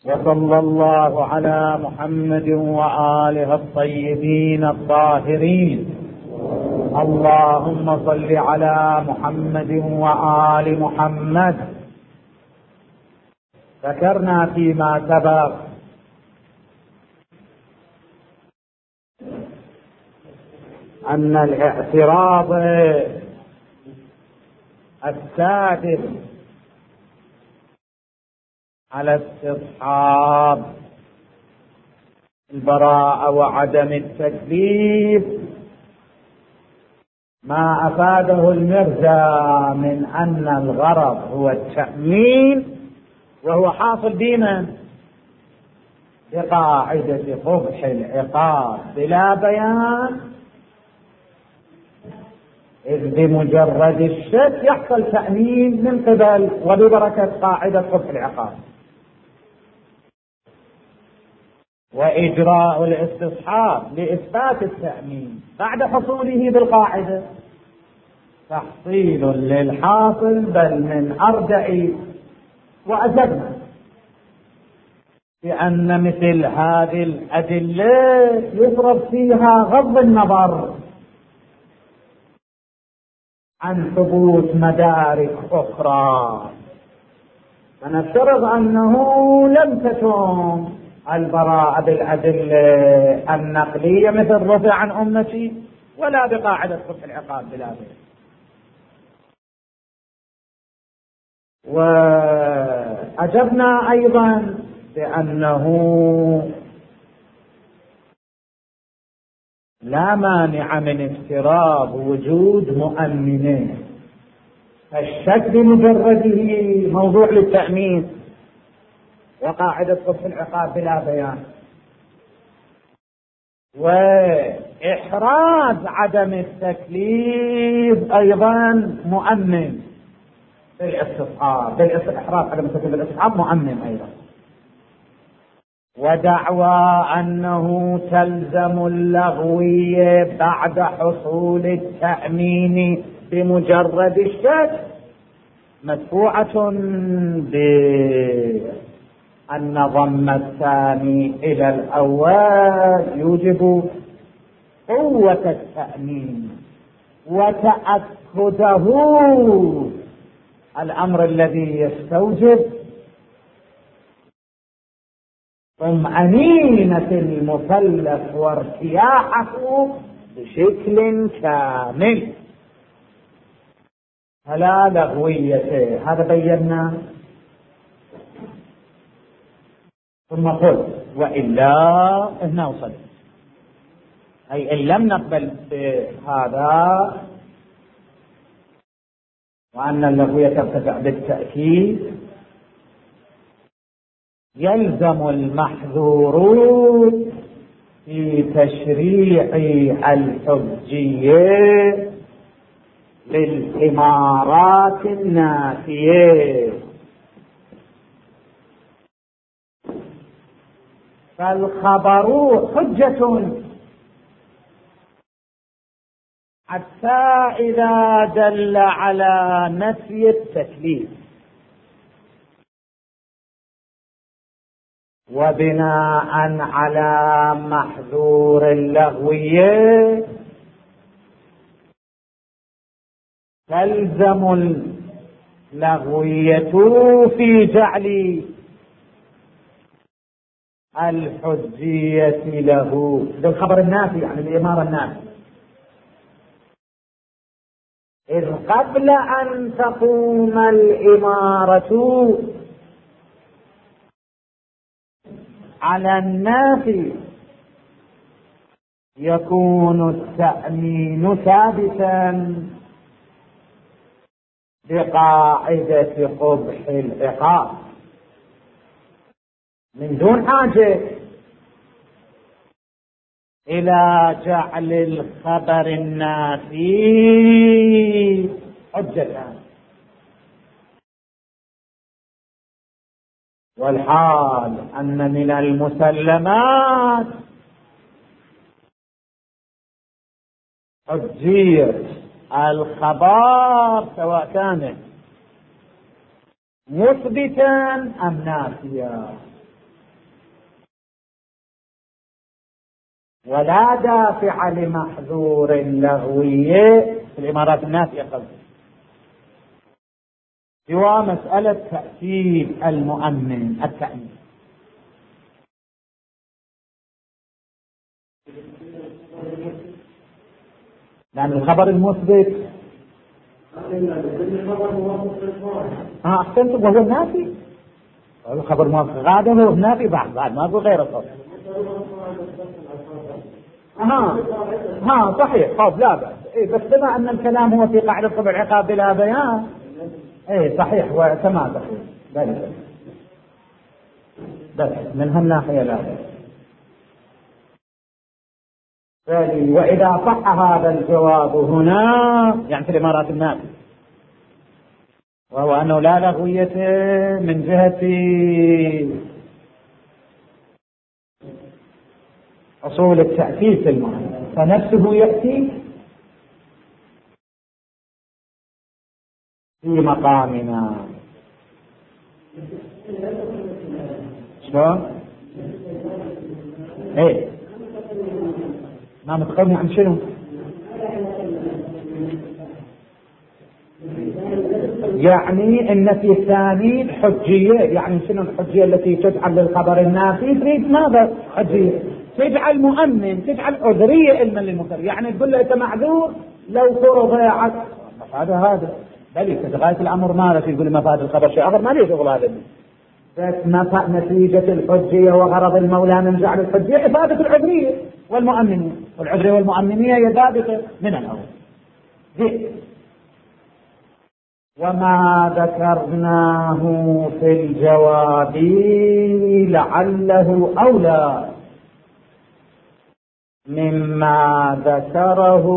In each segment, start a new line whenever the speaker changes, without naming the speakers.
وصلى الله على محمد وآله الطيبين الطاهرين. اللهم صل على محمد وآل محمد. ذكرنا فيما سبق أن الاعتراض السادس على استصحاب البراءة وعدم التكليف ما أفاده المرزا من أن الغرض هو التأمين، وهو حاصل بينا بقاعدة قبح العقاب بلا بيان، إذ بمجرد الشك يحصل تأمين من قبل وببركة قاعدة قبح العقاب. وإجراء الاستصحاب لإثبات التأمين بعد حصوله بالقاعدة تحصيل للحاصل، بل من أرجع وأجبنا بأن مثل هذه الأدلة يضرب فيها غض النظر عن ثبوت مدارك أخرى، فنفترض أنه لم تتم البراءة بالأدلة النقلية مثل رفع عن أمتي ولا بقاعدة قبح العقاب بلا بيان. وأجبنا أيضا بأنه لا مانع من افتراض وجود مؤمنين، الشك بمجرده موضوع للتأمين وقاعدة قبح العقاب بلا بيان، وإحراز عدم التكليف أيضا مؤمن بالاستصحاب، بالإحراز عدم التكليف بالاستصحاب مؤمن أيضا. ودعوى أنه تلزم اللغوية بعد حصول التأمين بمجرد الشك مدفوعة بأن ضم الثاني إلى الأول يوجب قوة التأمين وتأكده، الأمر الذي يستوجب طمأنينة المكلف وارتياحه بشكل كامل فلا لغوية. هذا بينا. ثم قل وإلا هنا وصل، أي إن لم نقبل بهذا وأن اللغوية ترتفع بالتأكيد يلزم المحذورون في تشريع الحجية للإمارات النافية، فالخبر حجة حتى إذا دل على نفي التكليف، وبناء على محذور اللغوية تلزم اللغوية في جعل الحجية له بالخبر النافي، يعني الإمارة النافية، إذ قبل أن تقوم الإمارة على النافي يكون التأمين ثابتا بقاعدة قبح العقاب من دون حاجة إلى جعل الخبر النافي حجة. والحال أن من المسلمات حجية الخبر سواء كان مثبتا أم نافيا، ولا دافع لمحذور لغوي في العبارات النافية قصدي، سوى مسألة تأكيد المؤمن التأمين. لأن الخبر المثبت أحسنتم وهو النافي، الخبر موافق غاده هو النافي بعد ما أقول غير الصوت. صحيح خاف لا بأس. بس بما أن الكلام هو في قاعدة طبع العقاب بلا بيان صحيح وكما تقول بس من هالناحية لا بأس. وإذا صح هذا الجواب هنا يعني في الإمارات النافية، وهو أنه لا لغوية من جهة أصول التأكيد في المعنى، فنفسه يأتي في مقامنا. شلون؟ ما متقوم عن شنو؟ يعني النفي الثاني حجية، يعني شنو الحجية التي تجعل للخبر النافي؟ تريد ماذا حجية؟ تجعل مؤمن، تجعل عذرية علما للمنكر، يعني تقول له انت معذور لو فرض هذا بل غاية الامر ماذا يقول مفاد الخبر شيء اخر ما لي شغل هذا. بس نتيجة الحجية وغرض المولى من جعل الحجية افادة العذرية والمؤمنية، والعذرية والمؤمنية هي ثابتة من الاول. وما ذكرناه في الجواب لعله أولى مما ذكره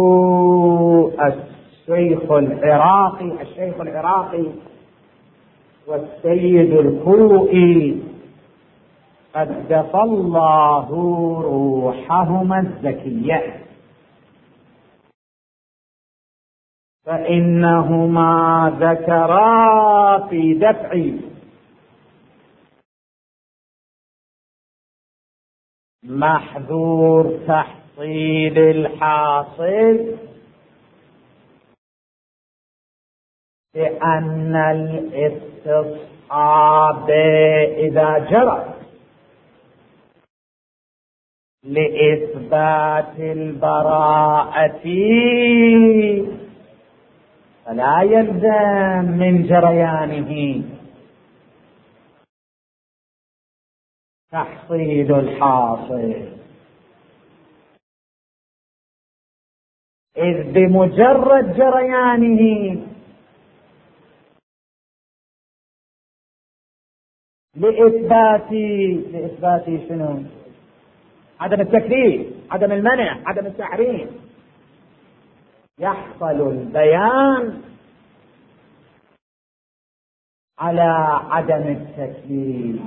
الشيخ العراقي والسيد الكوئي قدس الله روحهما الزكية، فإنهما ذكرا في دفع محذور تحصيل الحاصل بأن الاستصحاب إذا جرى لإثبات البراءة فلا يلزم من جريانه تحصيل الحاصل، إذ بمجرد جريانه لإثبات شنو؟ عدم التكليف، عدم المنع، عدم التحريم، يحصل البيان على عدم التكليف،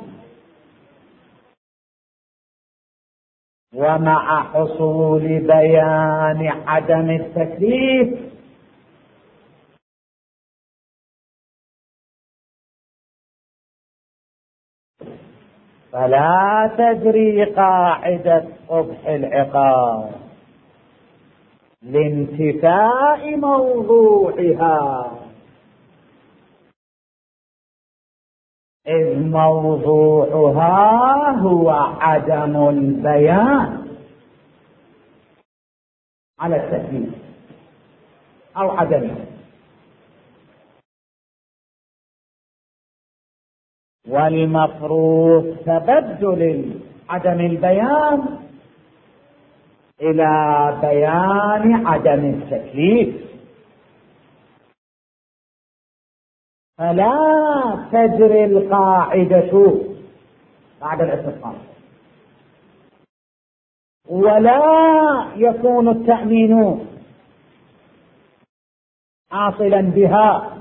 ومع حصول بيان عدم التكليف فلا تجري قاعدة قبح العقاب لانتفاء موضوعها، إذ موضوعها هو عدم البيان على التكليف أو عدمه، والمفروض تبدل عدم البيان إلى بيان عدم التكليف، فلا تجري القاعدة بعد الاستفهام، ولا يكون التأمين حاصلا بها،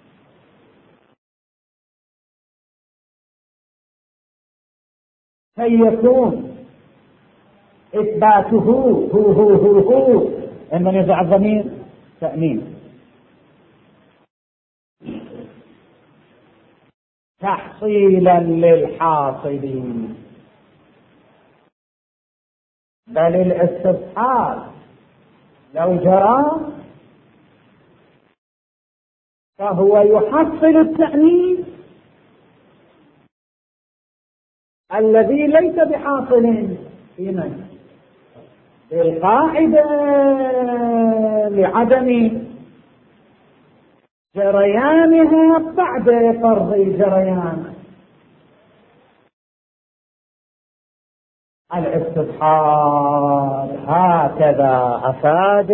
فيكون إثباته هو عندما يزع الضمير تأمين تحصيلا للحاصل بل الاستصحاب لو جرى فهو يحصل التأنيث الذي ليس بحاصل في من؟ بالقاعدة لعدم جريانها بعد فرض الجريان. الاستصحاب هكذا أفاد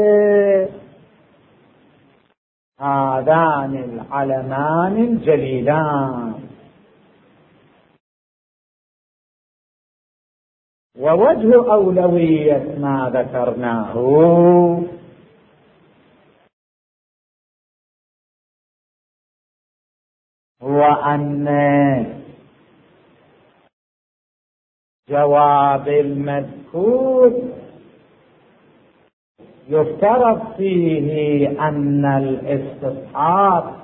هذان العلمان الجليلان. ووجه أولوية ما ذكرناه هو أن جواب المذكور يفترض فيه أن الاستصحاب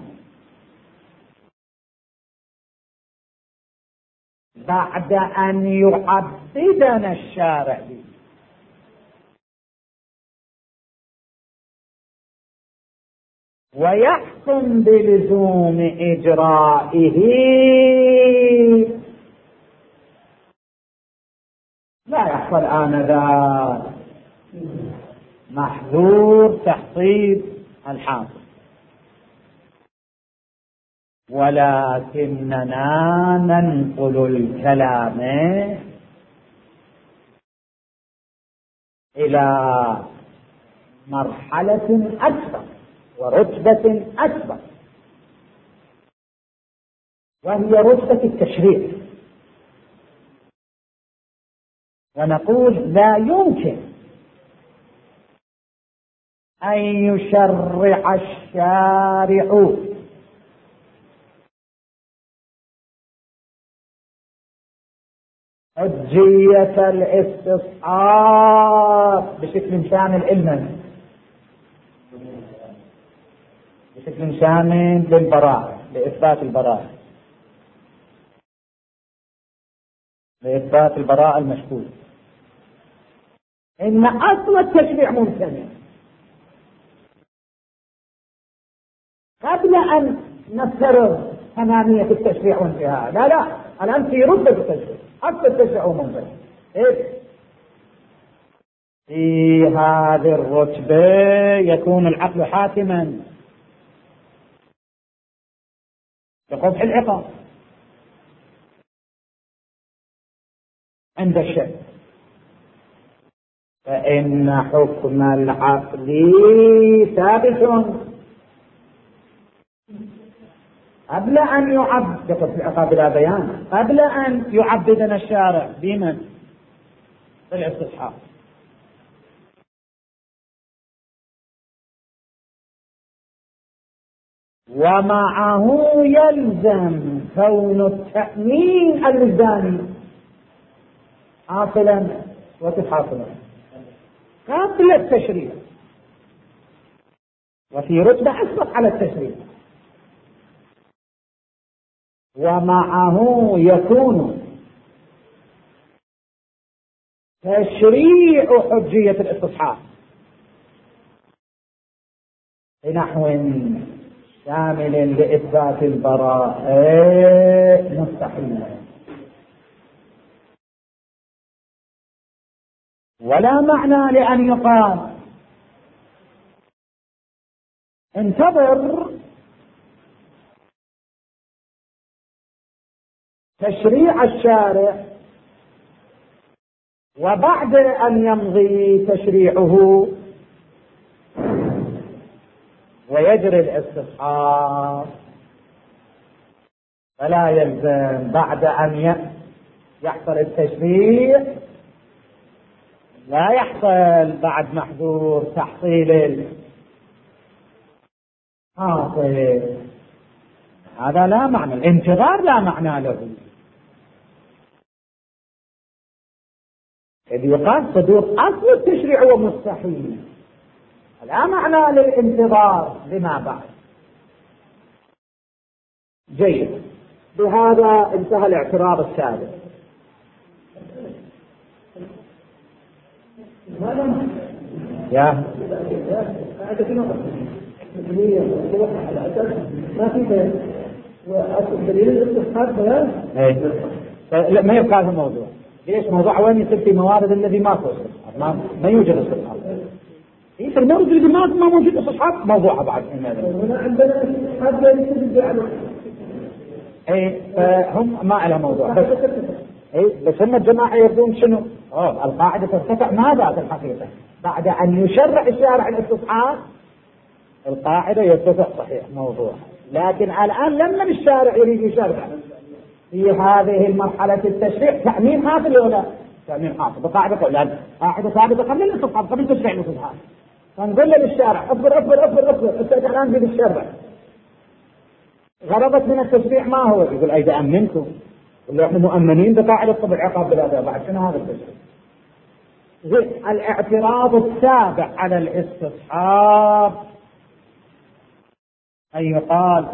بعد أن يعبدنا الشارع به ويحكم بلزوم إجرائه لا يحصل آنذاك محظور تحصيل الحاصل، ولكننا ننقل الكلام إلى مرحلة أكبر ورتبة أكبر، وهي رتبة التشريع. ونقول لا يمكن أن يشرع الشارع حجية الاستصحاب بشكل شامل علما، بشكل شامل للبراءة، لإثبات البراءة، لإثبات البراءة المشكوك. إن أصل التشريع ممتنع قبل أن نفترض تمامية التشريع وانتهاء. لا الآن في رتبة التشريع، أصل التشريع ممتنع. في هذه الرتبة يكون العقل حاكما بقبح العقاب عند الشك، فإن حكم العقل ثابت قبل أن يعبد بقبح العقاب بلا بيان، قبل أن يعبدنا الشارع بمن؟ بالاستصحاب. ومعه يلزم كون التأمين الوجداني حاصلا وتحاصلا قبل التشريع، وفي رتبة أسبق على التشريع. ومعه يكون تشريع حجية الاستصحاب بنحو شامل لإثبات البراءة مستحيل. ولا معنى لأن يقال انتظر تشريع الشارع وبعد أن يمضي تشريعه ويجري الاستصحاب، فلا يلزم بعد أن يحصل التشريع لا يحصل بعد محظور تحصيل الحاصل. هذا لا معنى، الانتظار لا معنى له. إذ يقال صدور أصل التشريع هو مستحيل، لا معنى للانتظار لما بعد. جيد، بهذا انتهى الاعتراض السابق. يا
ما في دليل الاستصحاب بيان.
لا ما يبقى هذا الموضوع. ليش موضوع وين يصير في موارد الذي ما فيه استصحاب؟ ما يوجد استصحاب. في المورد اللي ما موجود استصحاب موضوعها بعد.
هنا عندنا استصحاب لا يوجد يعني.
هم ما لها موضوع بس. بس هم الجماعة يردون شنو؟ القاعدة ترتفع ماذا في الحقيقة؟ بعد أن يشرع الشارع الاستصحاب القاعدة يرتفع صحيح موضوع. لكن الآن لما الشارع يريد يشرع في هذه المرحلة التشريع تأمين حاصل ولا تأمين حاصل بقاعدة قولان قاعدة ثابتة قبل الاستصحاب قبل تشريع الاستصحاب. فنقول للشارع اصبر انت الآن في الشرع غرضت من التشريع ما هو؟ يقول إذا أمنتم اللي احنا مؤمنين بقاعدة طبع عقاب بلا بعد شنو هذا التشريع؟ الاعتراض السابع على الاستصحاب أن يقال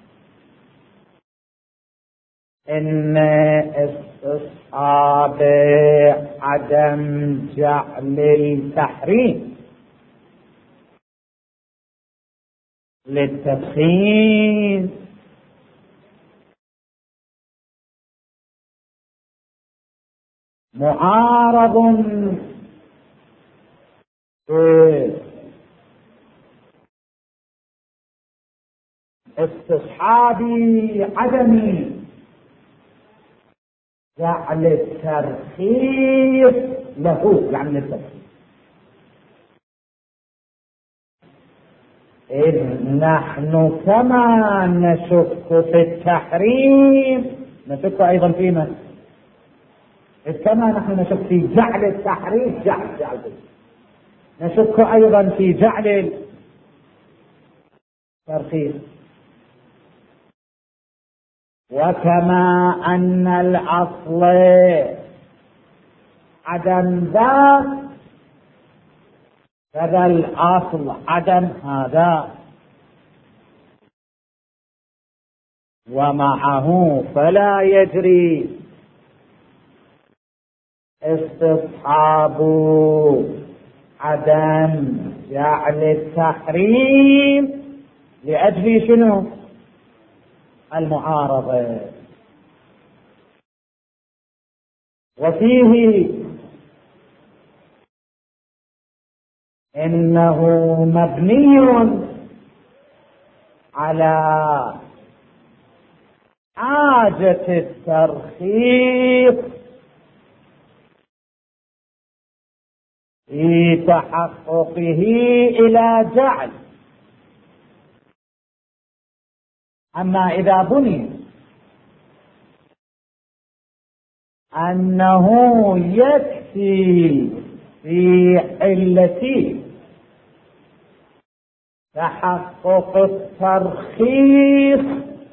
إن استصحاب عدم جعل التحريم للتدخين معارض استصحاب عدم جعل الترخيص له يعني للترخيص. إذ نحن كما نشك في التحريم نشك أيضا فيما إذ كما نحن نشك في جعل التحريم جعل نشك أيضا في جعل الترخيص. وكما أن الأصل عدم ذاك كذا الأصل عدم هذا ومعه فلا يجري استصحاب عدم جعل التحريم لأجل شنو؟ المعارضة. وفيه إنه مبني على حاجة الترخيص في تحققه إلى جعل. أما إذا بني أنه يكفي في علة تحقق الترخيص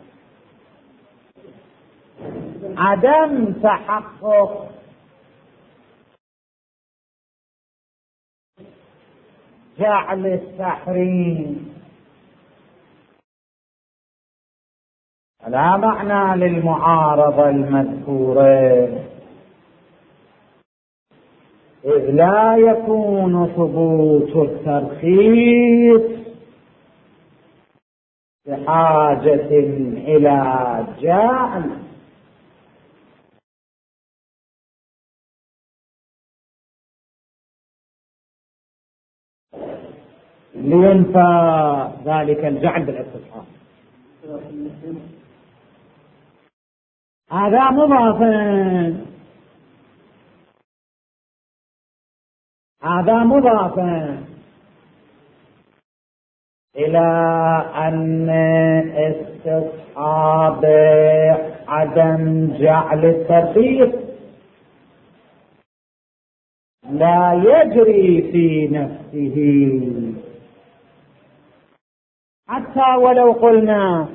عدم تحقق جعل التحريم لا معنى للمعارضة المذكورة، إذ لا يكون ثبوت الترخيص بحاجة إلى جعل لينفى ذلك الجعل بالاستصحاب. هذا مضاف إلى أن استصحاب عدم جعل الترخيص لا يجري في نفسه، حتى ولو قلنا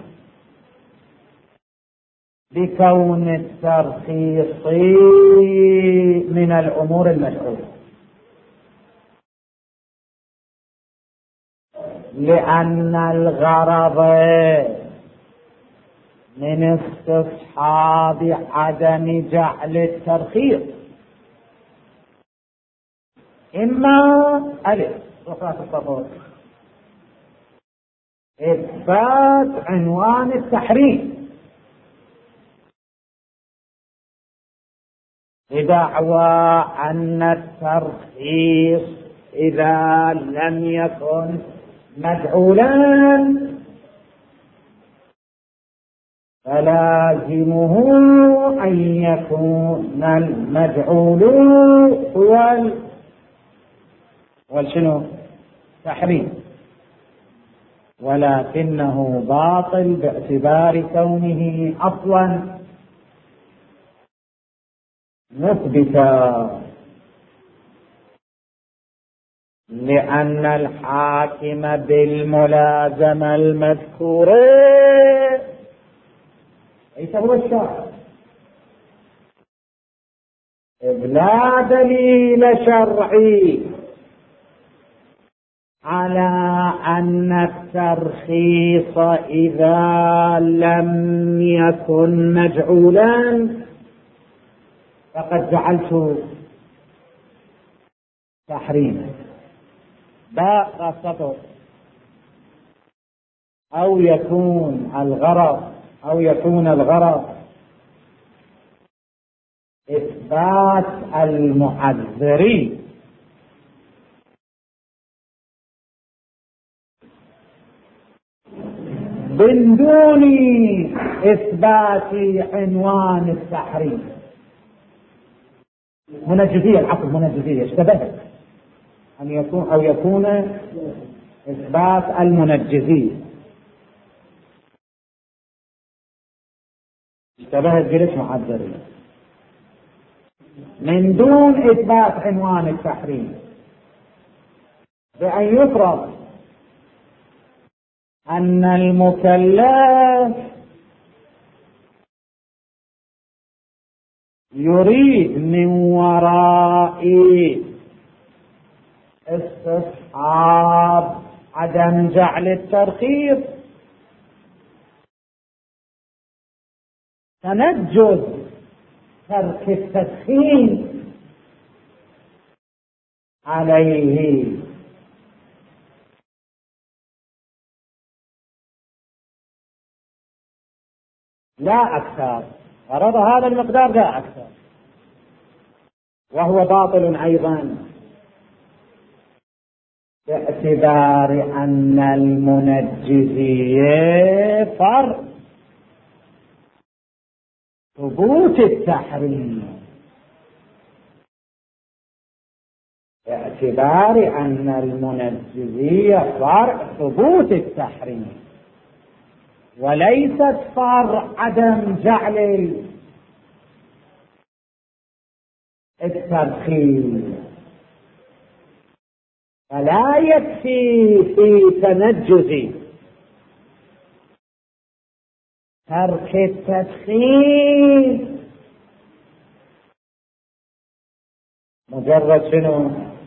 بكون الترخيص من الأمور المشروعة، لأن الغرض من استصحاب عدم جعل الترخيص إما ألف صفات السطر إثبات عنوان التحريم بدعوى أن الترخيص إذا لم يكن مدعولا فلازمه أن يكون المدعول هو شنو؟ تحريم، ولكنه باطل باعتبار كونه أصلا مثبتا، لأن الحاكم بالملازمة المذكورة ليس هو الشرع، إذ لا دليل شرعي على أن الترخيص إذا لم يكن مجعولا فقد جعلت تحريما. باء خاصته أو يكون الغرض إثبات المعذرين من دون إثبات عنوان التحريم. منجزية، العقل منجزية اشتبهت أن يكون إثبات المنجزية اشتبهت بليش معذرين من دون إثبات عنوان التحريم، بأن يفرض أن المكلف يريد من وراء استصحاب عدم جعل الترخيص تنجز ترك التدخين عليه، لا أكثر، غرض هذا المقدار لا أكثر، وهو باطل أيضا باعتبار أن المنجزية فرع ثبوت التحريم، باعتبار أن المنجزية فرع ثبوت التحريم وليست فرع عدم جعل الترخيص. فلا يكفي في تنجز ترك التدخين مجرد شنو؟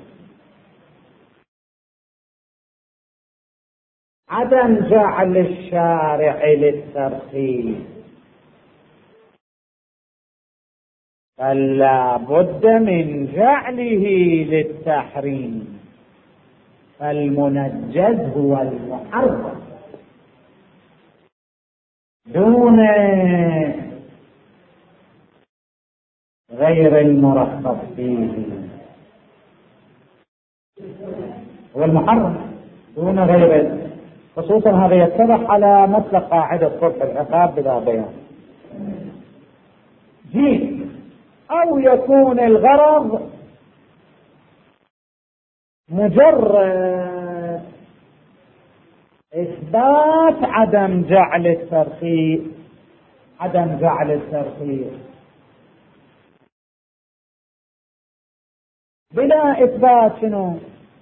عدم جعل الشارع للترخيص، فلا بد من جعله للتحريم، فالمنجز هو المحرم دون غير المرخص فيه، هو المحرم دون غيره، خصوصا هذا يتضح على مسلك قاعدة صلح العقاب بلا بيان. أو يكون الغرض مجرد إثبات عدم جعل الترخيص بلا إثبات شنو؟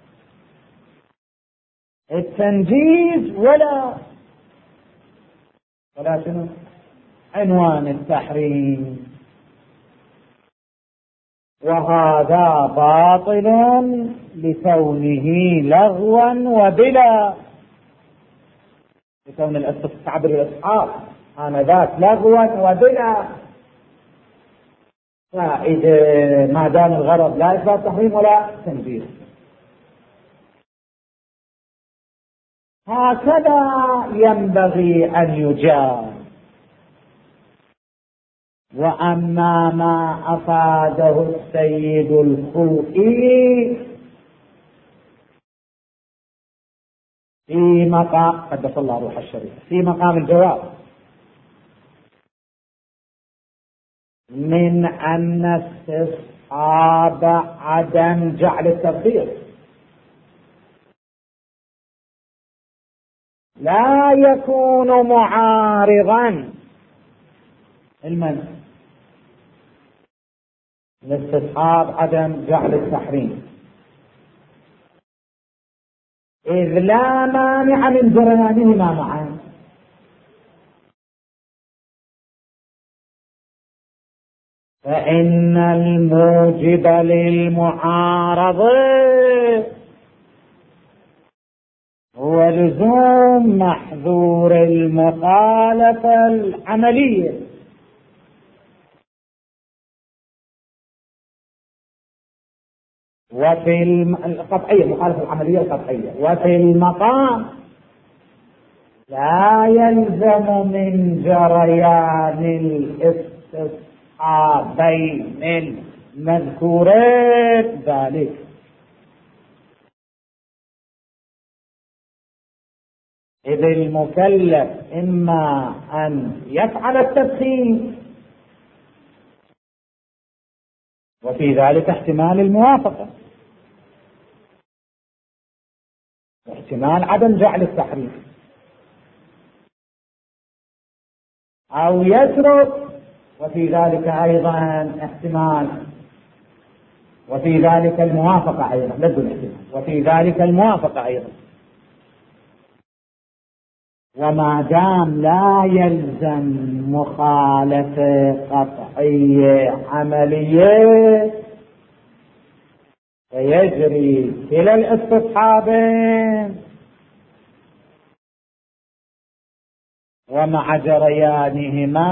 التنجيز ولا شنو؟ عنوان التحريم، وهذا باطل لكونه لغوا وبلا، لكون التعبير الإسحاق آنذاك لغوا وبلا فإذا ما دام الغرض لا إثبات تحريم ولا تنزيه. هكذا ينبغي أن يجاب. وأما ما أفاده السيد الخوئي في مقام قدس الله روح الشريف في مقام الجواب من أن استصحاب عدم جعل التفضيل لا يكون معارضا المنع لاستصحاب عدم جعل التحريم، إذ لا مانع من جريانهما معا. فإن الموجب للمعارضة هو لزوم محظور المخالفة العملية، وفي القطعية مخالفة العملية القطعية، وفي المقام لا يلزم من جريان الاستصحابين المذكورين ذلك، إذ المكلف إما أن يفعل التدخين وفي ذلك احتمال الموافقة واحتمال عدم جعل التحريم، أو يترك وفي ذلك أيضا احتمال، وفي ذلك الموافقة أيضا لا بدون احتمال، وفي ذلك الموافقة أيضا. وما دام لا يلزم مخالفة قطعية عملية فيجري كلا الاستصحابين، ومع جريانهما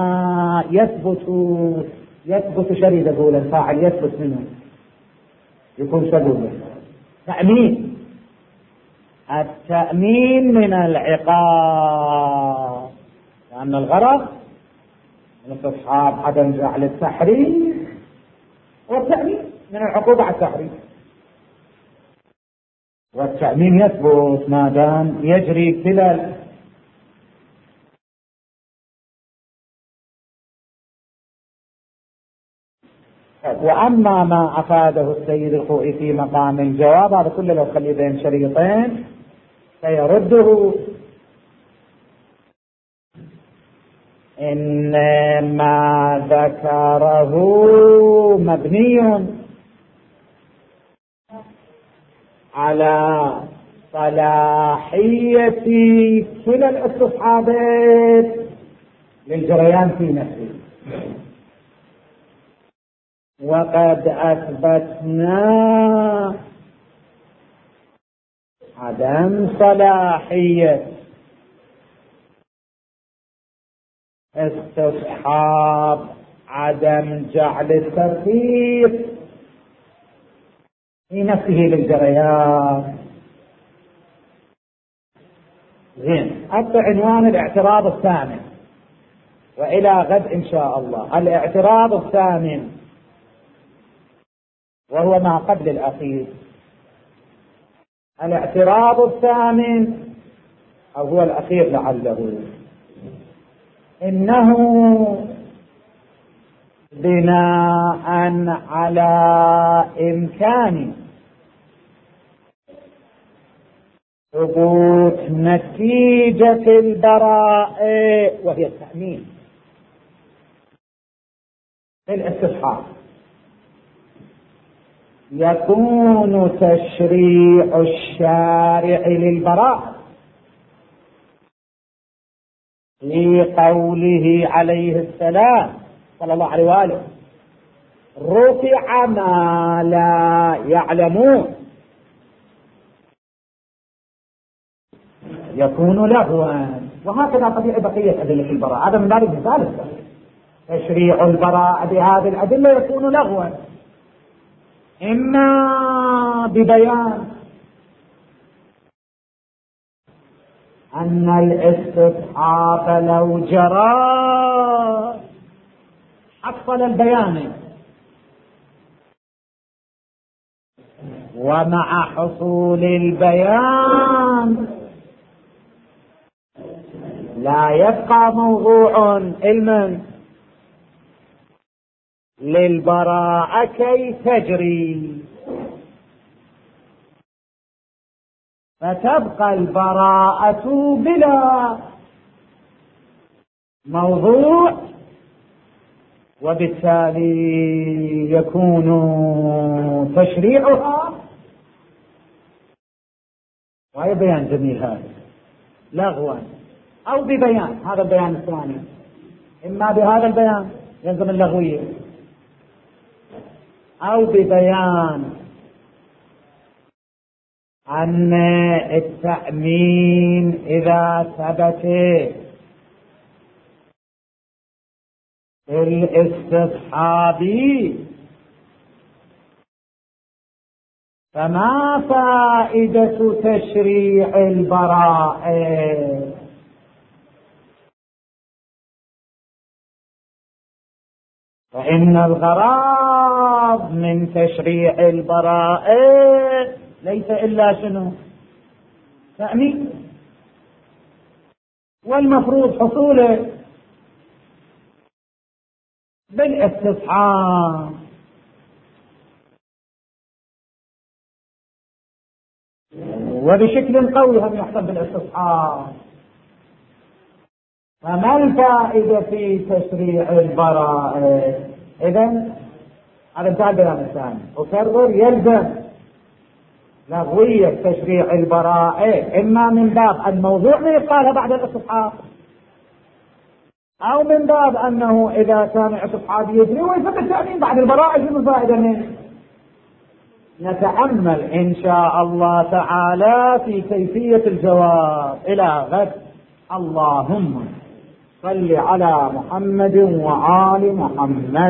يثبت شريد قول الفاعل يثبت منه يكون سبوبا تأمين. التأمين من العقاب، لأن الغرض من استصحاب عدم جعل التحريم والتأمين من العقوبة على التحريم، والتأمين يثبت ما دام يجري كلا. وأما ما أفاده السيد الخوئي في مقام الجواب هذا كله لو خلي بين شريطين فيرده. إنما ذكره مبني على صلاحية كلا الاستصحابين للجريان في نفسه، وقد أثبتنا عدم صلاحية استصحاب عدم جعل الترتيب في نفسه للجريان. زين، حتى عنوان الاعتراض الثامن، وإلى غد إن شاء الله. الاعتراض الثامن وهو ما قبل الأخير. الاعتراض الثامن أو هو الأخير لعله، إنه بناء على إمكان ثبوت نتيجة البراءة وهي التأمين في الاستصحاب، يكون تشريع الشارع للبراءة لقوله عليه السلام صلى الله عليه وآله: رفع ما لا يعلمون، يكون لهوا. وهكذا طبيعي بقية أدلة البراءة، هذا من باب المثال. تشريع البراءة بهذه الأدلة يكون لغوا، إما ببيان أن الاستصحاب لو جرى حصل البيان، ومع حصول البيان لا يبقى موضوع علما للبراءة كي تجري، فتبقى البراءة بلا موضوع، وبالتالي يكون تشريعها وهي بيان جميل هذا لغوا أو ببيان. هذا البيان الثاني، إما بهذا البيان يلزم اللغوية، أو ببيان أن التأمين إذا ثبت الاستصحاب فما فائدة تشريع البراءة؟ فإن الغرض من تشريع البراءة ليس إلا شنو؟ تأمين، والمفروض حصوله بالاستصحاب. وبشكل قوي هم يحصل بالاستصحاب. فما الفائدة في تشريع البراءة؟ إذن هذا انتهى البيان الثاني. أكرر، يلزم لغوية تشريع البراءة إما من باب الموضوع ما يقالها بعد الاستصحاب، أو من باب أنه إذا كان الاستصحاب يجري ويثبت التأمين بعد البراءة. شنو الفائدة منه؟ نتأمل إن شاء الله تعالى في كيفية الجواب. إلى غد. اللهم صل على محمد وآل محمد.